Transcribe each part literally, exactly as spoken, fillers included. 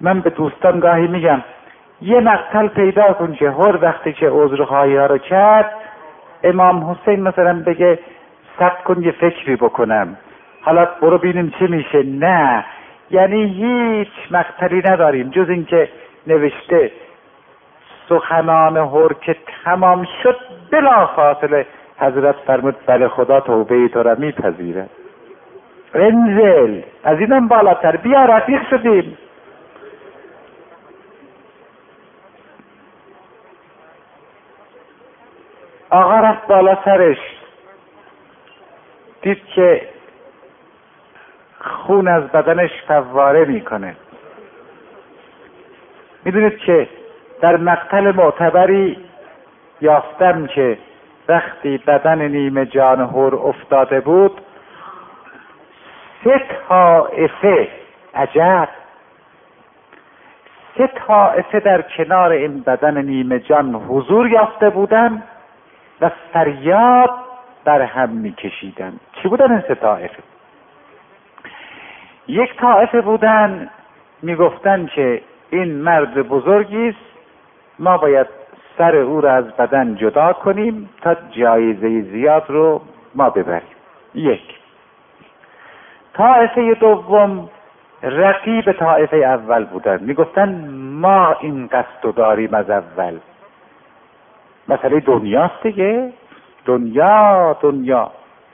من به دوستان گاهی میگم یه مقتل پیدا کن که هر وقتی که عذرخواهی ها رو کرد امام حسین مثلا بگه صبر کن یه فکری بکنم، حالا برو ببینیم چی میشه. نه، یعنی هیچ مقتلی نداریم جز این که نوشته سخنان هر که تمام شد بلا فاصله حضرت فرمود بله خدا توبه تو را میپذیره. انزل، از اینم بالاتر بیا، رفیق شدیم. آقا رفت بالا سرش، دید که خون از بدنش فواره میکنه. میدونید که در مقتل معتبری یافتم که وقتی بدن نیمه جان هر افتاده بود سه طایفه، عجب، سه طایفه در کنار این بدن نیمه جان حضور یافته بودن و فریاد بر هم میکشیدن. چی بودن این سه طایفه؟ یک طایفه بودن میگفتن که این مرد بزرگی است، ما باید سر او را از بدن جدا کنیم تا جایزه زیاد رو ما ببریم. یک. طایفه دوم رقیب طایفه اول بودن، میگفتن ما این قصد داریم از اول، مسئله دنیاست دیگه، دنیا دنیا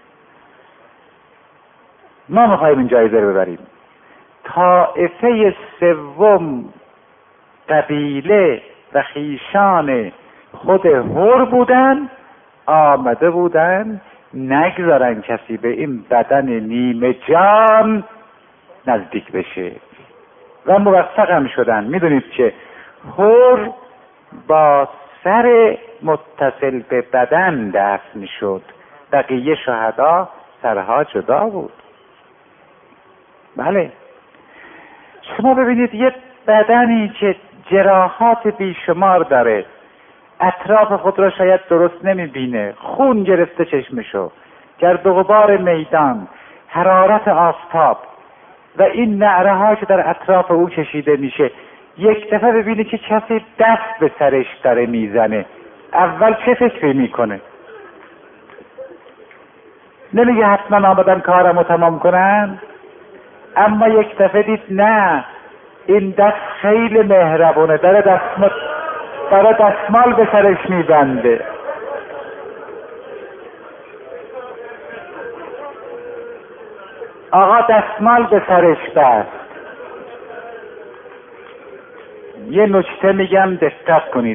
ما میخوایم این جایزه رو ببریم. طایفه سوم قبیله و خیشان خود هر بودن، آمده بودن نگذارن کسی به این بدن نیمه جان نزدیک بشه و موفق هم شدن. میدونید که هر با سر متصل به بدن دفن شد، بقیه شهدا سرها جدا بود. بله، شما ببینید یه بدنی که جراحات بیشمار داره، اطراف خود را شاید درست نمیبینه، خون گرفته چشمشو، گرد و غبار میدان، حرارت آفتاب و این نعره ها که در اطراف او کشیده میشه، یک دفعه ببینی که کسی دست به سرش داره میزنه، اول چه فکری میکنه؟ نمیگه حتما آمدن کارمو تمام کنن؟ اما یک دفعه دید نه، این دست خیلی مهربونه، داره دستمال داره دستمال به سرش میبنده. آقا دستمال به سرش بست. یه نکته میگم دقت کنید،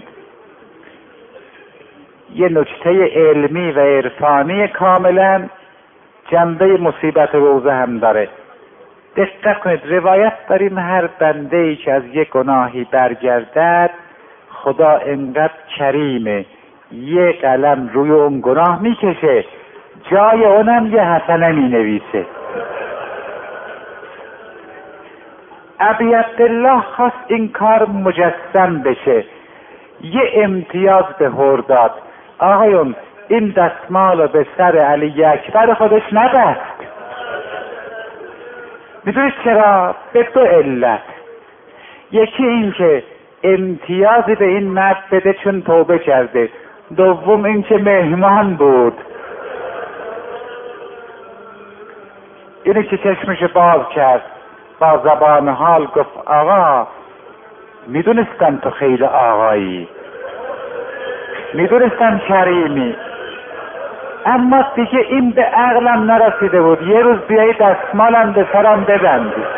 یه نکته علمی و عرفانی کاملا جنبه مصیبت روزه هم داره. دقت کنید، روایت داریم هر بنده ای که از یک گناهی برگردد خدا انقدر کریمه یه قلم روی اون گناه میکشه، جای اونم یه حسنه مینویسه. ابی عبدالله خواست این کار مجسم بشه، یه امتیاز به هر داد. آقایون این دستمال رو به سر علی اکبر خودش نبست. میدونید چرا؟ به دو علت. یکی این که امتیازی به این مرد بده چون توبه کرده، دوم این که مهمان بود. اینه که چشمش باز کرد، با زبان حال گفت آقا میدونستم تو خیلی آقایی، میدونستم کریمی، اما دیگه این به عقلم نرسیده بود یه روز بیایی دستمالم به سرم ببندی.